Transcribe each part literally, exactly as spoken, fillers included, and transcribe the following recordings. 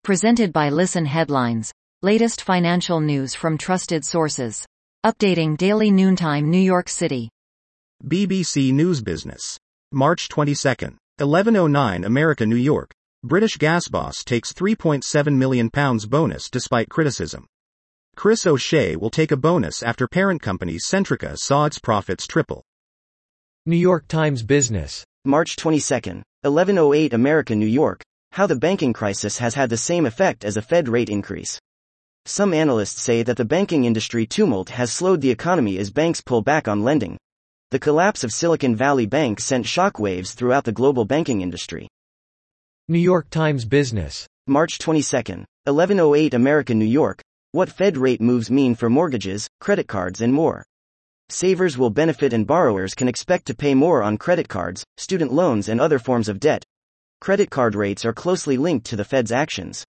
Presented by Listen Headlines. Latest financial news from trusted sources. Updating daily noontime New York City. B B C News Business. March twenty-second, eleven oh nine America, New York. British gas boss takes three point seven million pounds bonus despite criticism. Chris O'Shea will take a bonus after parent company Centrica saw its profits triple. New York Times Business. March twenty-second, eleven oh eight America, New York. How the banking crisis has had the same effect as a Fed rate increase. Some analysts say that the banking industry tumult has slowed the economy as banks pull back on lending. The collapse of Silicon Valley Bank sent shockwaves throughout the global banking industry. New York Times Business. March twenty-second, eleven oh eight America, New York. What Fed rate moves mean for mortgages, credit cards and more. Savers will benefit and borrowers can expect to pay more on credit cards, student loans and other forms of debt. Credit card rates are closely linked to the Fed's actions.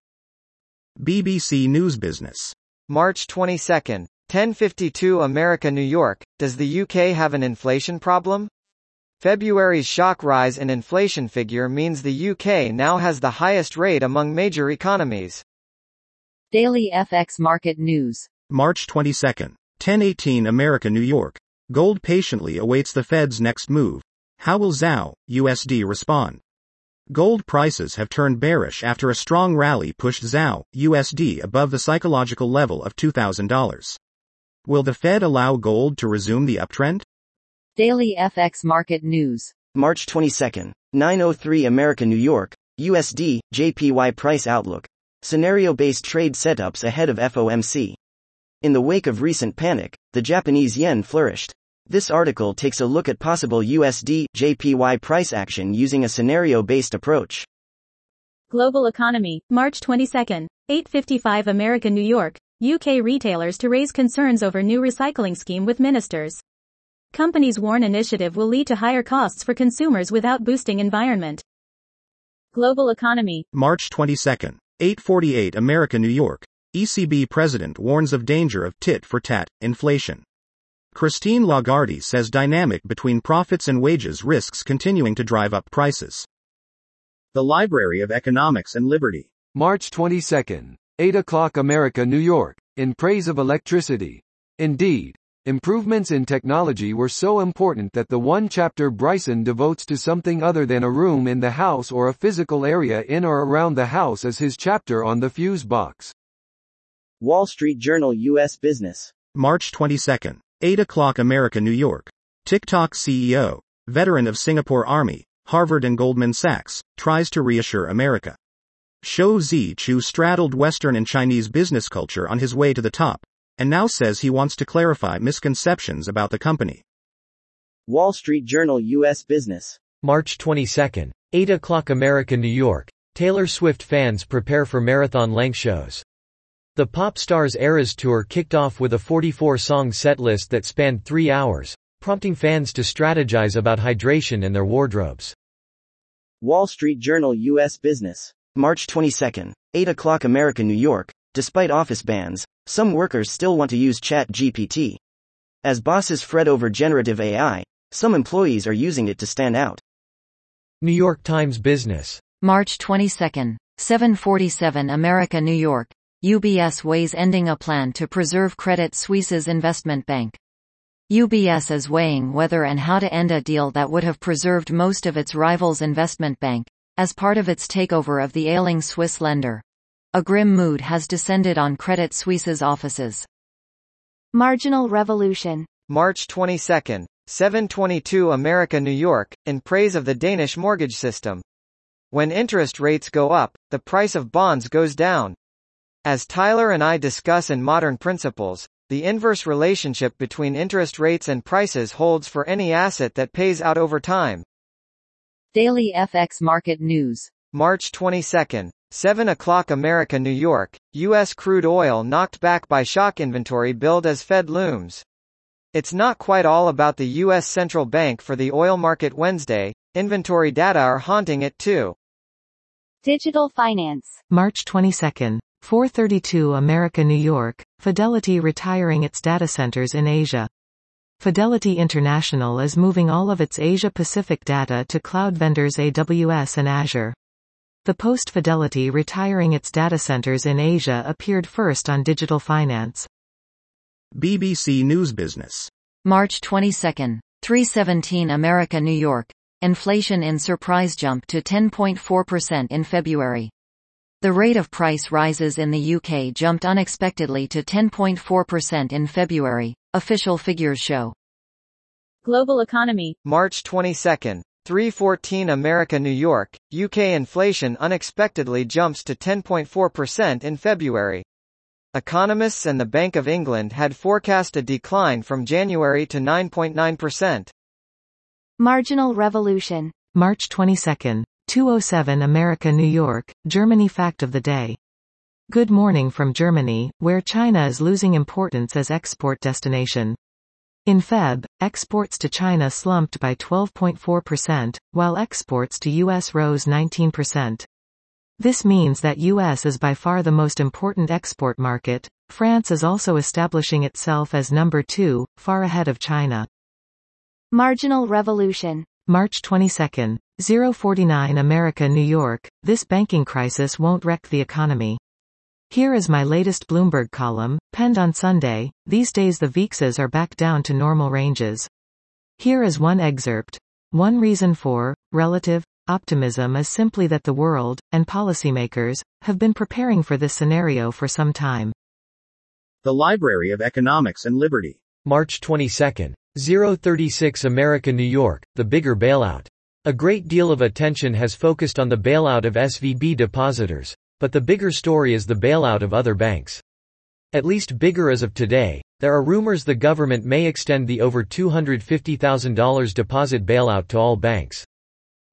B B C News Business. March twenty-second, ten fifty-two America, New York. Does the U K have an inflation problem? February's shock rise in inflation figure means the U K now has the highest rate among major economies. Daily F X Market News. March twenty-second, ten eighteen America, New York. Gold patiently awaits the Fed's next move. How will Z O W, U S D respond? Gold prices have turned bearish after a strong rally pushed Z O W, U S D above the psychological level of two thousand dollars. Will the Fed allow gold to resume the uptrend? Daily F X Market News. March twenty-second, nine oh three America, New York. U S D, J P Y price outlook. Scenario-based trade setups ahead of F O M C. In the wake of recent panic, the Japanese yen flourished. This article takes a look at possible U S D, J P Y price action using a scenario-based approach. Global Economy. March twenty-second, eight fifty-five America, New York. U K retailers to raise concerns over new recycling scheme with ministers. Companies warn initiative will lead to higher costs for consumers without boosting environment. Global Economy. March twenty-second, eight forty-eight America, New York. E C B President warns of danger of tit-for-tat inflation. Christine Lagarde says dynamic between profits and wages risks continuing to drive up prices. The Library of Economics and Liberty. March twenty-second, eight o'clock America, New York. In praise of electricity. Indeed, improvements in technology were so important that the one chapter Bryson devotes to something other than a room in the house or a physical area in or around the house is his chapter on the fuse box. Wall Street Journal U S Business. March twenty-second, eight o'clock America, New York. TikTok C E O, veteran of Singapore Army, Harvard and Goldman Sachs, tries to reassure America. Shou Zi Chu straddled Western and Chinese business culture on his way to the top, and now says he wants to clarify misconceptions about the company. Wall Street Journal U S Business. March twenty-second, eight o'clock America, New York. Taylor Swift fans prepare for marathon-length shows. The pop star's Eras Tour kicked off with a forty-four song setlist that spanned three hours, prompting fans to strategize about hydration in their wardrobes. Wall Street Journal U S Business. March twenty-second, eight o'clock America, New York. Despite office bans, some workers still want to use Chat G P T. As bosses fret over generative A I, some employees are using it to stand out. New York Times Business. March twenty-second, seven forty-seven America, New York. U B S weighs ending a plan to preserve Credit Suisse's investment bank. U B S is weighing whether and how to end a deal that would have preserved most of its rival's investment bank, as part of its takeover of the ailing Swiss lender. A grim mood has descended on Credit Suisse's offices. Marginal Revolution. March twenty-second, seven twenty-two America, New York. In praise of the Danish mortgage system. When interest rates go up, the price of bonds goes down. As Tyler and I discuss in Modern Principles, the inverse relationship between interest rates and prices holds for any asset that pays out over time. Daily F X Market News. March twenty-second, seven o'clock America, New York. U S crude oil knocked back by shock inventory build as Fed looms. It's not quite all about the U S central bank for the oil market Wednesday. Inventory data are haunting it too. Digital Finance. March twenty-second, four thirty-two America, New York. Fidelity retiring its data centers in Asia. Fidelity International is moving all of its Asia-Pacific data to cloud vendors A W S and Azure. The post-Fidelity retiring its data centers in Asia appeared first on Digital Finance. B B C News Business. March twenty-second, three seventeen America New York. Inflation in surprise jump to ten point four percent in February. The rate of price rises in the U K jumped unexpectedly to ten point four percent in February, official figures show. Global economy. March twenty-second, three fourteen America New York, U K inflation unexpectedly jumps to ten point four percent in February. Economists and the Bank of England had forecast a decline from January to nine point nine percent. Marginal revolution. March twenty-second, two oh seven America New York, Germany fact of the day. Good morning from Germany, where China is losing importance as export destination. In February, exports to China slumped by twelve point four percent, while exports to U S rose nineteen percent. This means that U S is by far the most important export market. France is also establishing itself as number two, far ahead of China. Marginal revolution. March twenty-second, oh forty-nine America New York, this banking crisis won't wreck the economy. Here is my latest Bloomberg column, penned on Sunday. These days the V I Xs are back down to normal ranges. Here is one excerpt. One reason for relative optimism is simply that the world, and policymakers, have been preparing for this scenario for some time. The Library of Economics and Liberty. March twenty-second, oh thirty-six America New York, the bigger bailout. A great deal of attention has focused on the bailout of S V B depositors, but the bigger story is the bailout of other banks. At least bigger as of today, there are rumors the government may extend the over two hundred fifty thousand dollars deposit bailout to all banks.